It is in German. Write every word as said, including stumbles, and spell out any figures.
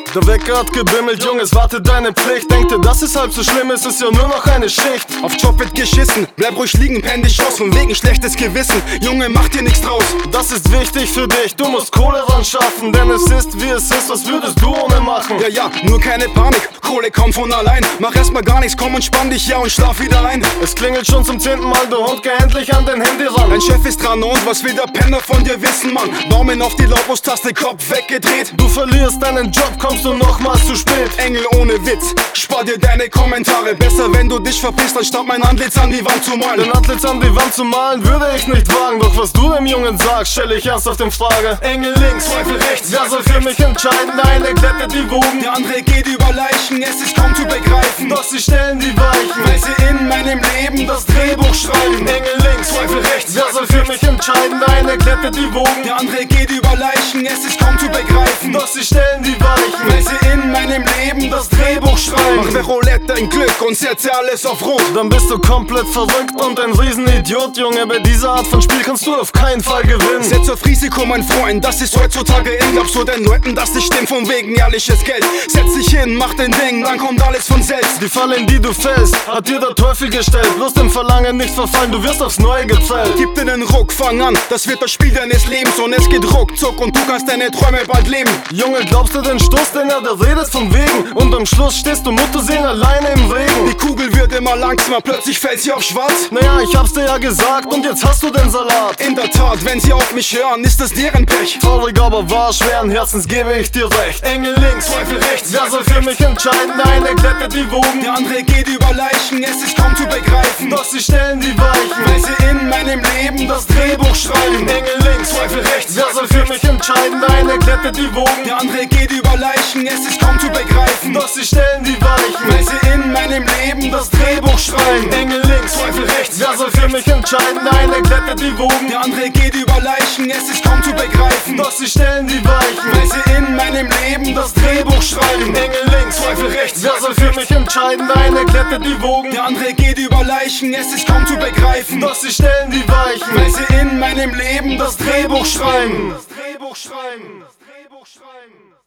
Der Wecker hat gebimmelt, Junges, warte deine Pflicht. Denkt ihr, das ist halb so schlimm, es ist ja nur noch eine Schicht. Auf Job wird geschissen, bleib ruhig liegen, penn dich aus, von wegen schlechtes Gewissen. Junge, mach dir nichts draus. Das ist wichtig für dich, du musst Kohle ran schaffen, denn es ist wie es ist, was würdest du ohne machen? Ja, ja, nur keine Panik, Kohle kommt von allein. Mach erstmal gar nichts, komm und spann dich, ja, und schlaf wieder ein. Es klingelt schon zum zehnten Mal, du Hund, geh endlich an dein Handy ran. Dein Chef ist dran und was will der Penner von dir wissen, Mann? Daumen auf die Lautlos-Taste, Kopf weggedreht. Du verlierst deinen Job, kommst du nochmals zu spät. Engel ohne Witz, spar dir deine Kommentare. Besser, wenn du dich verpisst, anstatt mein Antlitz an die Wand zu malen. Dein Antlitz an die Wand zu malen, würde ich nicht wagen. Doch was du dem Jungen sagst, stell ich ernsthaft in Frage. Engel links, Zweifel rechts, wer soll für mich entscheiden? Der eine glättet die Wogen, der andere geht über Leichen, es ist kaum zu begreifen. doch sie stellen die Weichen, weil sie in meinem Leben das Drehbuch schreiben. Engel links, Zweifel rechts, wer soll für mich entscheiden? Der eine glättet die Wogen, der andere geht über Leichen, es ist kaum zu begreifen. doch sie stellen die Weichen, weil sie in meinem Leben das Drehbuch schreiben. Mach bei Roulette dein Glück und setze alles auf Rot. Dann bist du komplett verrückt und ein Riesenidiot, Junge. Bei dieser Art von Spiel kannst du auf keinen Fall gewinnen. Setz auf Risiko, mein Freund, das ist heutzutage in. Glaubst du den Leuten, dass dich stimmt von wegen ehrliches Geld? Setz dich hin, mach dein Ding, dann kommt alles von selbst. Die Falle, in die du fällst, hat dir der Teufel gestellt. Bloß dem Verlangen nicht verfallen, du wirst aufs Neue gezählt. Gib dir den Ruck, fang an, das wird das Spiel deines Lebens. Und es geht ruckzuck und du kannst deine Träume bald leben. Junge, glaubst du den Stoß, den er da redet von wegen? Und am Schluss stehst du Muttersehen alleine im Regen. Die Kugel wird immer langsamer, plötzlich fällt sie auf schwarz. Naja, ich hab's dir ja gesagt und jetzt hast du den Salat. In der Tat, wenn sie auf mich hören, ist das deren Pech. Traurig, aber wahr, schweren Herzens gebe ich dir recht. Engel links, Zweifel rechts, wer soll für mich entscheiden? Der eine glättet die Wogen, der andere geht über Leichen, es ist kaum zu begreifen. doch sie stellen die Weichen, weil sie in meinem Leben das Drehbuch schreiben. Engel links, Zweifel rechts, wer soll für mich entscheiden? Der eine glättet die Wogen, der andere geht über Leichen, es ist kaum zu begreifen. doch sie stellen die Weichen, weil sie in meinem Leben das Drehbuch schreiben. Engel links, Zweifel rechts, wer soll für mich entscheiden? Der eine glättet die Wogen, der andere geht über Leichen, es ist kaum zu begreifen. doch sie stellen die Weichen, weil sie in meinem Leben das Drehbuch schreiben. Engel links, Zweifel rechts, wer soll für mich entscheiden? Der eine glättet die Wogen, der andere geht über Leichen, es ist kaum zu begreifen. doch sie stellen die Weichen, weil sie in meinem Leben das Drehbuch schreiben. das Drehbuch schreiben, das Drehbuch schreiben.